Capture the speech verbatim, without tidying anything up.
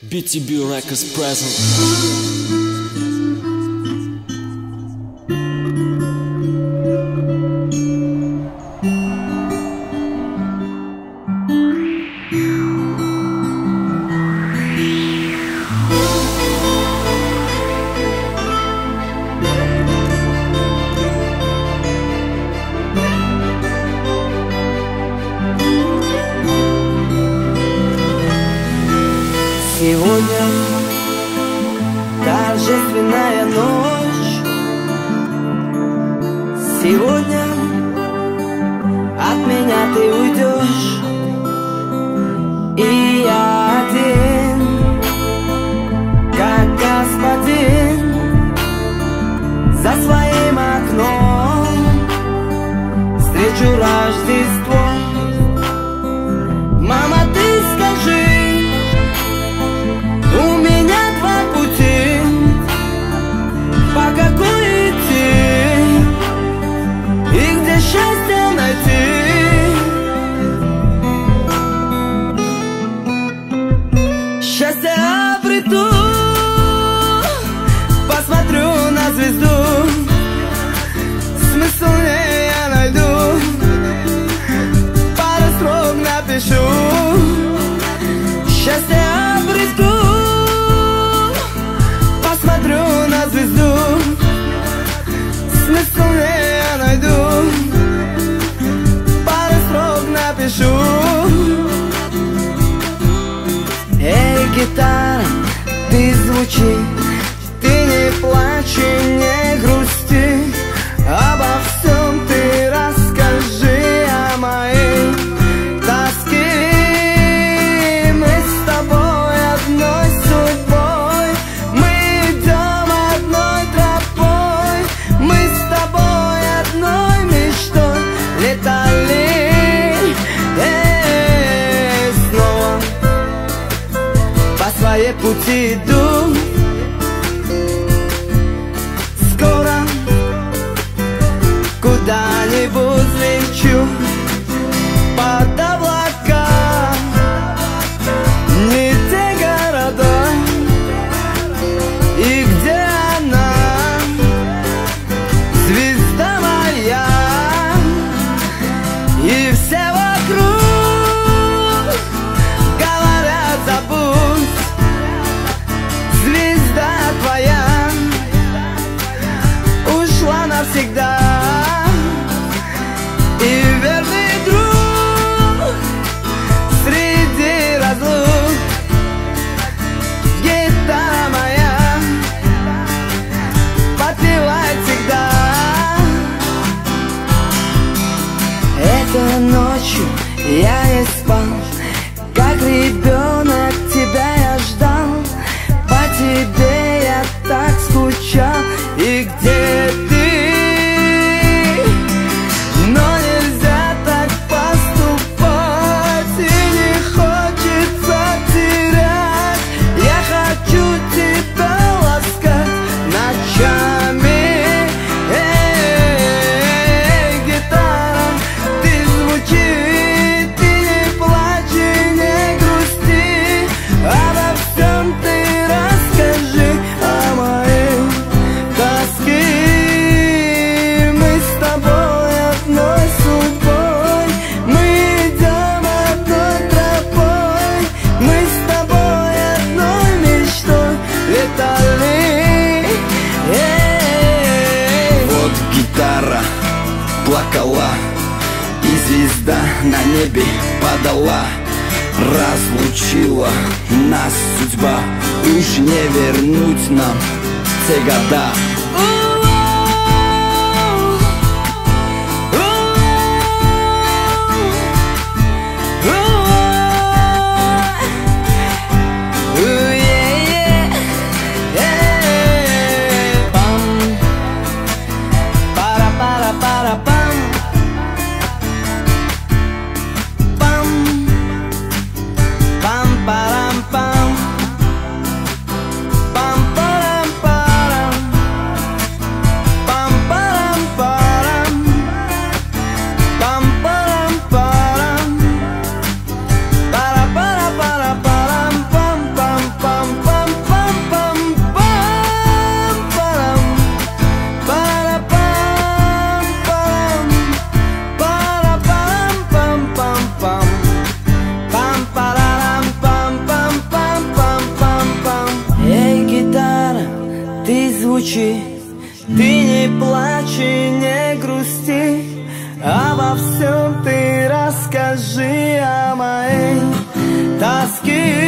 би ти би Records present. Сегодня торжественная ночь. Сегодня от меня ты уйдешь, и я один, как господин, за своим окном встречу Рождество. Мама, ты скажи, у меня два пути, по какой идти и где счастье найти. Счастье обрету, посмотрю на звезду, смысл в ней я найду, пару строк напишу. Счастье обрету, посмотрю на звезду, смысл в ней я найду, пару строк напишу. Эй, гитара, ты звучи, ты не плачь и не грусти, обо всем ты расскажи, о моей тоске. Мы с тобой одной судьбой, мы идем одной тропой, мы с тобой одной мечтой летали. Эй, снова по своей пути иду, скоро куда-нибудь лечу под облака. Не те города, и где она, звезда моя, и все вокруг говорят: забудь, звезда твоя ушла навсегда. И верный друг среди разлук, гитара моя подпевает всегда. Этой ночью я не спал, как ребенок тебя я ждал, по тебе я так скучал. И где ты? Но нельзя так поступать, и не хочется терять. Я хочу тебя ласкать ночами. Эй, гитара, ты звучи, ты не плачь и не грусти, обо всем ты расскажи, о моей тоске. Мы с тобой одной судьбой, мы идем одной тропой, мы с тобой одной мечтой летали. Эй. Вот гитара плакала, и звезда на небе падала. Разлучила нас судьба, уж не вернуть нам те года. Пам, парам, парам, звучи. Ты не плачь и не грусти, обо всем ты расскажи о моей тоске.